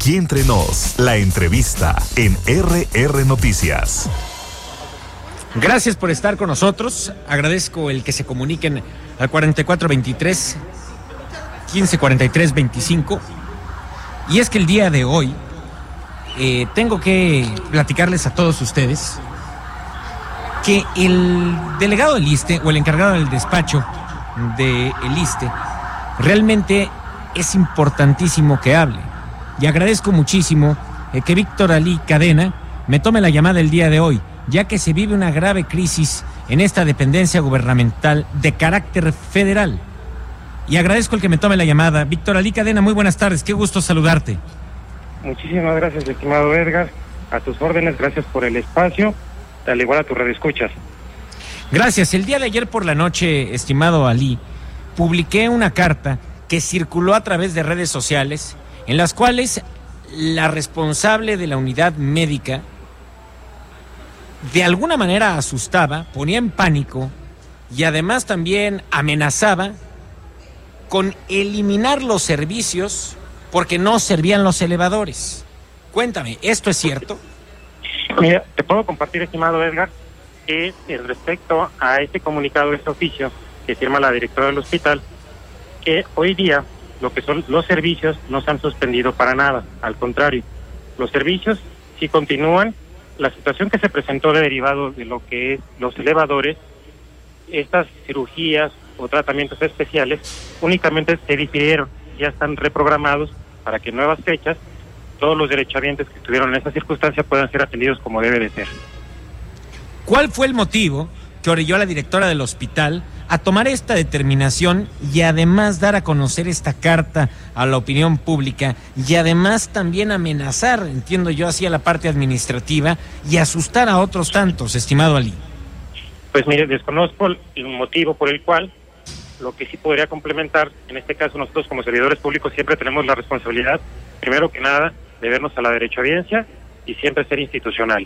Aquí entre nos, la entrevista en RR Noticias. Gracias por estar con nosotros. Agradezco el que se comuniquen al 4423 154325. Y es que el día de hoy tengo que platicarles a todos ustedes que el delegado del ISSSTE o el encargado del despacho del ISSSTE realmente es importantísimo que hable. Y agradezco muchísimo que Víctor Alí Cadena me tome la llamada el día de hoy, ya que se vive una grave crisis en esta dependencia gubernamental de carácter federal. Y agradezco el que me tome la llamada. Víctor Alí Cadena, muy buenas tardes, qué gusto saludarte. Muchísimas gracias, estimado Edgar, a tus órdenes, gracias por el espacio, al igual a tu radioescuchas. Gracias. El día de ayer por la noche, estimado Alí, publiqué una carta que circuló a través de redes sociales, en las cuales la responsable de la unidad médica de alguna manera asustaba, ponía en pánico y además también amenazaba con eliminar los servicios porque no servían los elevadores. Cuéntame, ¿esto es cierto? Mira, te puedo compartir, estimado Edgar, que respecto a este comunicado, este oficio que firma la directora del hospital, que hoy día lo que son los servicios no se han suspendido para nada, al contrario, los servicios sí continúan. La situación que se presentó derivado de lo que es los elevadores, estas cirugías o tratamientos especiales únicamente se difirieron, ya están reprogramados para que en nuevas fechas todos los derechohabientes que estuvieron en esta circunstancia puedan ser atendidos como debe de ser. ¿Cuál fue el motivo que orilló a la directora del hospital a tomar esta determinación y además dar a conocer esta carta a la opinión pública y además también amenazar, entiendo yo así, a la parte administrativa y asustar a otros tantos, estimado Alí? Pues mire, desconozco el motivo por el cual. Lo que sí podría complementar, en este caso nosotros como servidores públicos siempre tenemos la responsabilidad, primero que nada, de vernos a la derechohabiencia y siempre ser institucionales.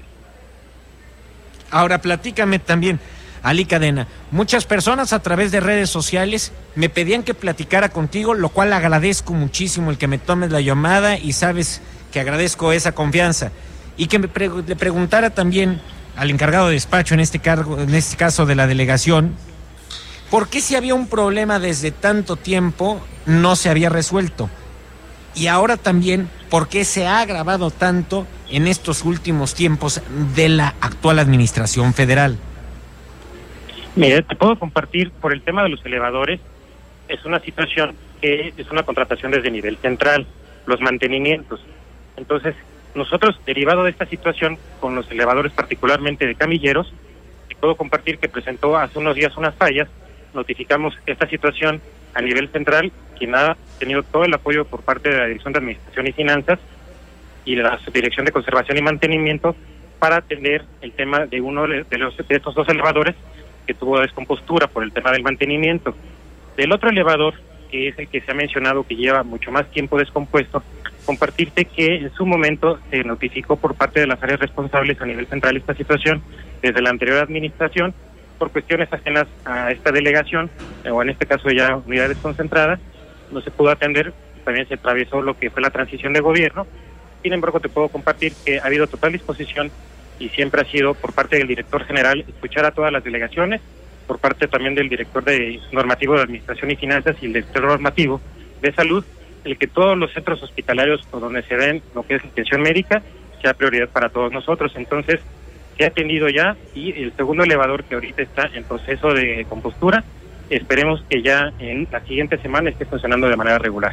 Ahora platícame también, Alí Cadena, muchas personas a través de redes sociales me pedían que platicara contigo, lo cual agradezco muchísimo el que me tomes la llamada y sabes que agradezco esa confianza. Y que le preguntara también al encargado de despacho en este caso de la delegación, ¿por qué si había un problema desde tanto tiempo no se había resuelto? Y ahora también, ¿por qué se ha agravado tanto en estos últimos tiempos de la actual administración federal? Mire, te puedo compartir por el tema de los elevadores, es una situación que es una contratación desde nivel central, los mantenimientos. Entonces, nosotros, derivado de esta situación, con los elevadores particularmente de camilleros, te puedo compartir que presentó hace unos días unas fallas, notificamos esta situación a nivel central, quien ha tenido todo el apoyo por parte de la Dirección de Administración y Finanzas y la Subdirección de Conservación y Mantenimiento para atender el tema de uno de estos dos elevadores que tuvo descompostura por el tema del mantenimiento. Del otro elevador, que es el que se ha mencionado que lleva mucho más tiempo descompuesto, compartirte que en su momento se notificó por parte de las áreas responsables a nivel central esta situación desde la anterior administración, por cuestiones ajenas a esta delegación, o en este caso ya unidades concentradas, no se pudo atender, también se atravesó lo que fue la transición de gobierno. Sin embargo, te puedo compartir que ha habido total disposición y siempre ha sido por parte del director general escuchar a todas las delegaciones, por parte también del director de normativo de Administración y Finanzas y el director normativo de Salud, el que todos los centros hospitalarios por donde se den lo que es atención médica sea prioridad para todos nosotros. Entonces, se ha atendido ya, y el segundo elevador que ahorita está en proceso de compostura, esperemos que ya en la siguiente semana esté funcionando de manera regular.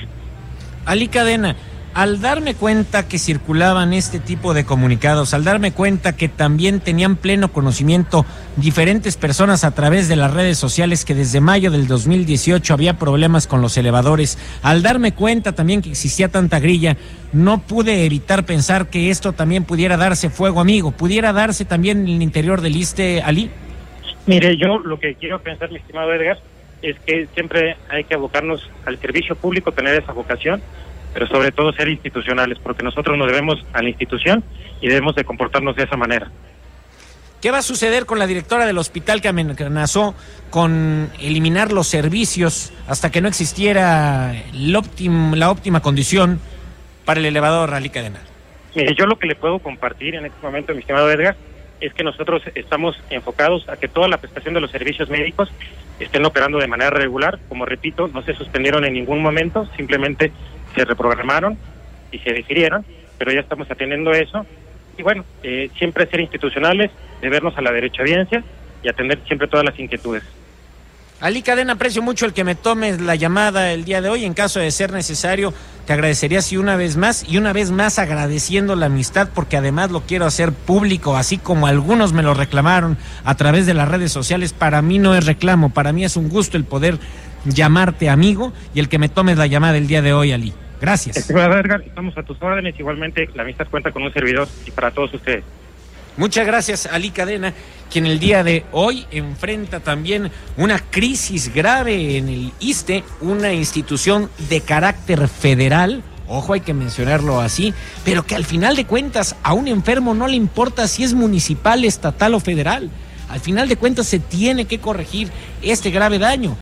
Alí Cadena, al darme cuenta que circulaban este tipo de comunicados, al darme cuenta que también tenían pleno conocimiento diferentes personas a través de las redes sociales que desde mayo del 2018 había problemas con los elevadores, al darme cuenta también que existía tanta grilla, no pude evitar pensar que esto también pudiera darse fuego amigo, pudiera darse también en el interior del ISSSTE, Alí. Mire, yo lo que quiero pensar, mi estimado Edgar, es que siempre hay que abocarnos al servicio público, tener esa vocación, pero sobre todo ser institucionales, porque nosotros nos debemos a la institución y debemos de comportarnos de esa manera. ¿Qué va a suceder con la directora del hospital que amenazó con eliminar los servicios hasta que no existiera la óptima condición para el elevador, Ali Cadena? Mire, yo lo que le puedo compartir en este momento, mi estimado Edgar, es que nosotros estamos enfocados a que toda la prestación de los servicios médicos estén operando de manera regular. Como repito, no se suspendieron en ningún momento, simplemente se reprogramaron y se difirieron, pero ya estamos atendiendo eso. Y bueno, siempre ser institucionales, debernos a la derechohabiencia y atender siempre todas las inquietudes. Ali Cadena, aprecio mucho el que me tomes la llamada el día de hoy. En caso de ser necesario, te agradecería así una vez más agradeciendo la amistad, porque además lo quiero hacer público, así como algunos me lo reclamaron a través de las redes sociales. Para mí no es reclamo, para mí es un gusto el poder llamarte amigo y el que me tomes la llamada el día de hoy, Ali. Gracias. Estimado Edgar, estamos a tus órdenes. Igualmente, la amistad cuenta con un servidor y para todos ustedes. Muchas gracias, Ali Cadena, quien el día de hoy enfrenta también una crisis grave en el ISSSTE, una institución de carácter federal, ojo, hay que mencionarlo así, pero que al final de cuentas a un enfermo no le importa si es municipal, estatal o federal. Al final de cuentas se tiene que corregir este grave daño.